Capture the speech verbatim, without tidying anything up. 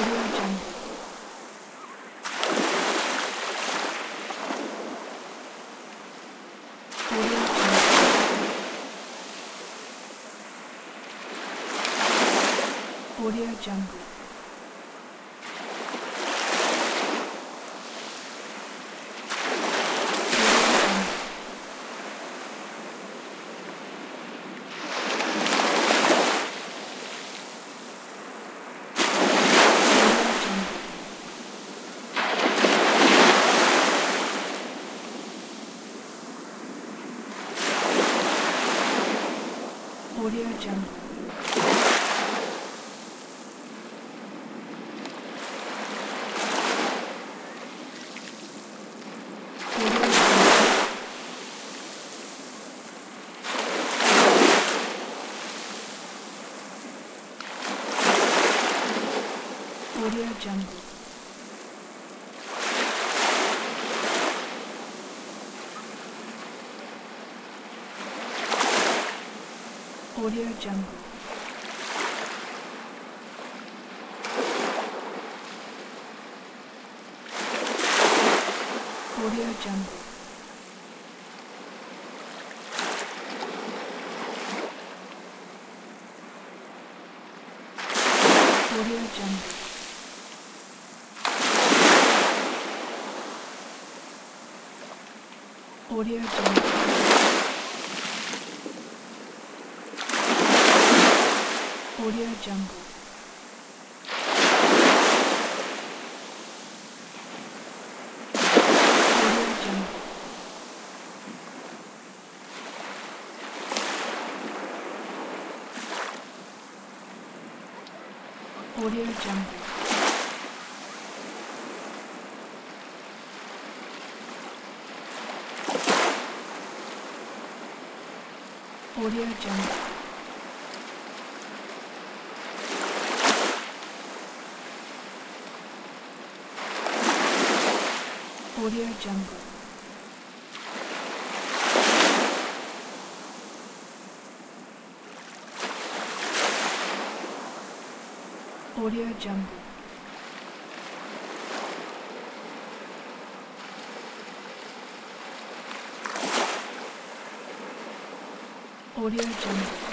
Audio Jungle. Audio Jungle. Audio Jungle. Audio Jungle. Audio Jungle. Audio Jungle. Audio Jungle. Audio Jungle. Audio Jungle. Audio Jungle. Audio Jungle. Audio Jungle. Audio Jungle. Audio Jungle. Audio Jungle.